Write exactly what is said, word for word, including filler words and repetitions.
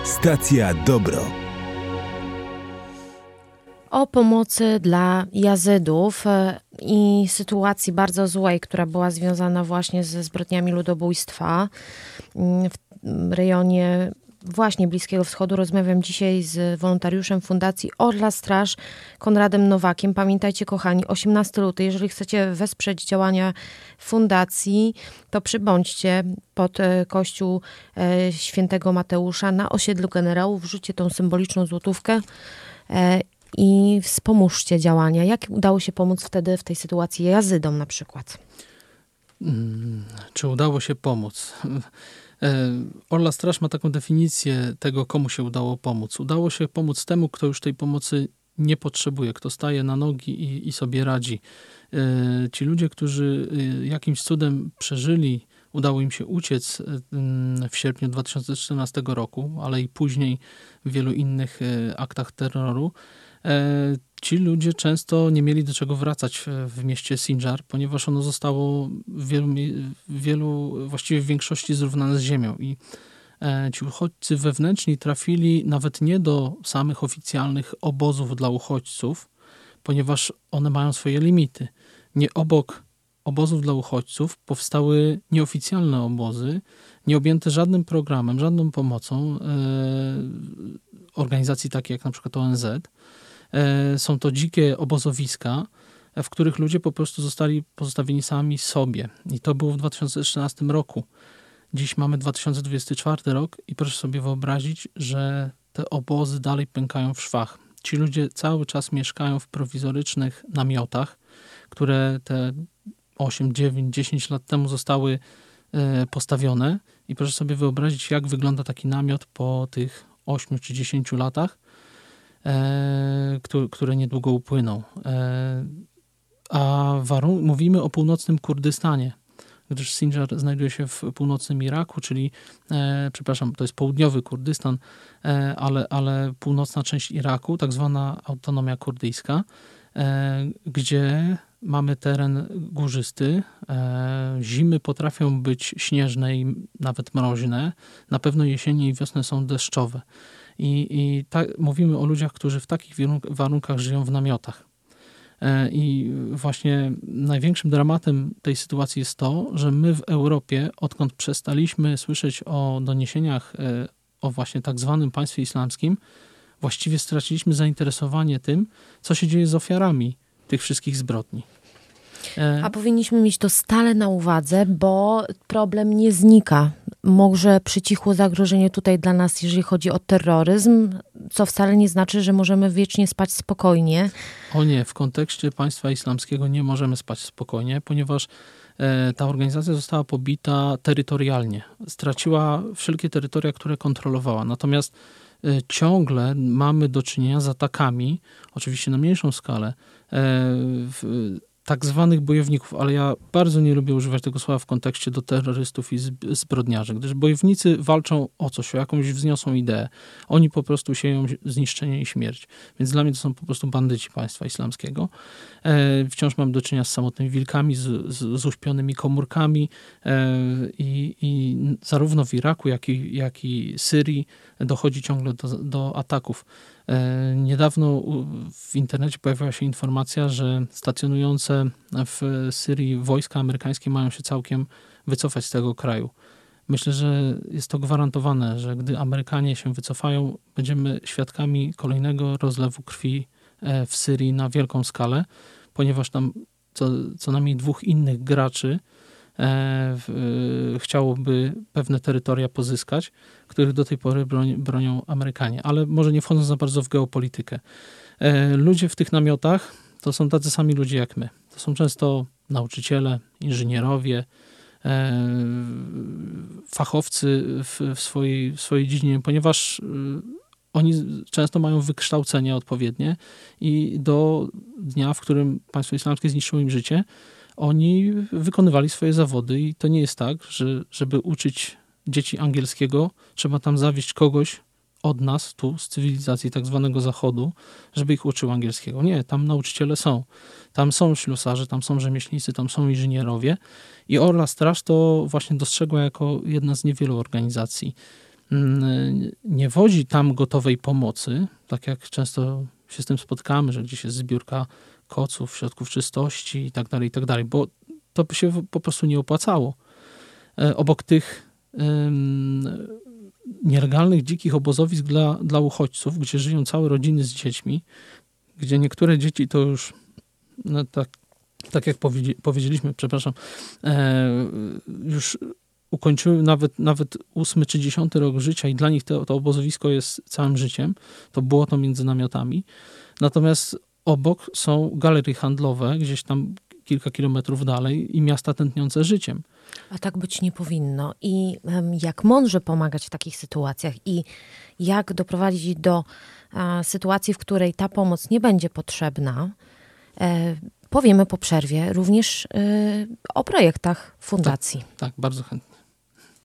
Stacja Dobro. O pomocy dla Jazydów i sytuacji bardzo złej, która była związana właśnie ze zbrodniami ludobójstwa w rejonie właśnie Bliskiego Wschodu. Rozmawiam dzisiaj z wolontariuszem Fundacji Orla Straż, Konradem Nowakiem. Pamiętajcie, kochani, osiemnastego lutego, jeżeli chcecie wesprzeć działania fundacji, to przybądźcie pod kościół Świętego Mateusza na osiedlu Generałów, wrzućcie tą symboliczną złotówkę i wspomóżcie działania. Jak udało się pomóc wtedy w tej sytuacji Jazydom na przykład? Hmm, czy udało się pomóc? Orla Straż ma taką definicję tego, komu się udało pomóc. Udało się pomóc temu, kto już tej pomocy nie potrzebuje, kto staje na nogi i, i sobie radzi. Ci ludzie, którzy jakimś cudem przeżyli, udało im się uciec w sierpniu dwa tysiące czternastego roku, ale i później w wielu innych aktach terroru. Ci ludzie często nie mieli do czego wracać w mieście Sinjar, ponieważ ono zostało w wielu, w wielu, właściwie w większości zrównane z ziemią. I ci uchodźcy wewnętrzni trafili nawet nie do samych oficjalnych obozów dla uchodźców, ponieważ one mają swoje limity. Nie obok obozów dla uchodźców powstały nieoficjalne obozy, nie objęte żadnym programem, żadną pomocą organizacji takich jak na przykład O N Z. Są to dzikie obozowiska, w których ludzie po prostu zostali pozostawieni sami sobie. I to było w dwa tysiące trzynastym roku. Dziś mamy dwa tysiące dwudziesty czwarty rok i proszę sobie wyobrazić, że te obozy dalej pękają w szwach. Ci ludzie cały czas mieszkają w prowizorycznych namiotach, które te osiem, dziewięć, dziesięć lat temu zostały postawione. I proszę sobie wyobrazić, jak wygląda taki namiot po tych ośmiu czy dziesięciu latach, które niedługo upłyną. A warun- mówimy o północnym Kurdystanie, gdyż Sinjar znajduje się w północnym Iraku, czyli, e, przepraszam, to jest południowy Kurdystan, e, ale, ale północna część Iraku, tak zwana autonomia kurdyjska, e, gdzie mamy teren górzysty. E, zimy potrafią być śnieżne i nawet mroźne. Na pewno jesienie i wiosny są deszczowe. I, i ta, mówimy o ludziach, którzy w takich warunkach żyją w namiotach. E, I właśnie największym dramatem tej sytuacji jest to, że my w Europie, odkąd przestaliśmy słyszeć o doniesieniach e, o właśnie tak zwanym państwie islamskim, właściwie straciliśmy zainteresowanie tym, co się dzieje z ofiarami tych wszystkich zbrodni. A powinniśmy mieć to stale na uwadze, bo problem nie znika. Może przycichło zagrożenie tutaj dla nas, jeżeli chodzi o terroryzm, co wcale nie znaczy, że możemy wiecznie spać spokojnie. O nie, w kontekście państwa islamskiego nie możemy spać spokojnie, ponieważ e, ta organizacja została pobita terytorialnie. Straciła wszelkie terytoria, które kontrolowała. Natomiast e, ciągle mamy do czynienia z atakami, oczywiście na mniejszą skalę, e, w, tak zwanych bojowników, ale ja bardzo nie lubię używać tego słowa w kontekście do terrorystów i zbrodniarzy, gdyż bojownicy walczą o coś, o jakąś wzniosłą ideę. Oni po prostu sieją zniszczenie i śmierć. Więc dla mnie to są po prostu bandyci państwa islamskiego. E, wciąż mam do czynienia z samotnymi wilkami, z, z, z uśpionymi komórkami e, i, i zarówno w Iraku, jak i, jak i Syrii dochodzi ciągle do, do ataków. Niedawno w internecie pojawiła się informacja, że stacjonujące w Syrii wojska amerykańskie mają się całkiem wycofać z tego kraju. Myślę, że jest to gwarantowane, że gdy Amerykanie się wycofają, będziemy świadkami kolejnego rozlewu krwi w Syrii na wielką skalę, ponieważ tam co, co najmniej dwóch innych graczy chciałoby pewne terytoria pozyskać, których do tej pory broń, bronią Amerykanie. Ale może nie wchodząc za bardzo w geopolitykę. Ludzie w tych namiotach to są tacy sami ludzie jak my. To są często nauczyciele, inżynierowie, fachowcy w, w, swojej, w swojej dziedzinie, ponieważ oni często mają wykształcenie odpowiednie i do dnia, w którym państwo islamskie zniszczyło im życie, oni wykonywali swoje zawody i to nie jest tak, że żeby uczyć dzieci angielskiego, trzeba tam zawieźć kogoś od nas, tu z cywilizacji tak zwanego Zachodu, żeby ich uczył angielskiego. Nie, tam nauczyciele są. Tam są ślusarze, tam są rzemieślnicy, tam są inżynierowie i Orla Straż to właśnie dostrzegła jako jedna z niewielu organizacji nie wozi tam gotowej pomocy, tak jak często się z tym spotykamy, że gdzieś jest zbiórka koców, środków czystości i tak dalej, i tak dalej, bo to by się po prostu nie opłacało. Obok tych um, nielegalnych, dzikich obozowisk dla, dla uchodźców, gdzie żyją całe rodziny z dziećmi, gdzie niektóre dzieci to już, no tak, tak jak powiedzieliśmy, przepraszam, e, już ukończyły nawet, nawet ósmy czy dziesiąty rok życia i dla nich to, to obozowisko jest całym życiem, to było to między namiotami. Natomiast obok są galerie handlowe, gdzieś tam kilka kilometrów dalej i miasta tętniące życiem. A tak być nie powinno. I jak mądrze pomagać w takich sytuacjach i jak doprowadzić do a, sytuacji, w której ta pomoc nie będzie potrzebna, e, powiemy po przerwie również e, o projektach fundacji. Tak, tak, bardzo chętnie.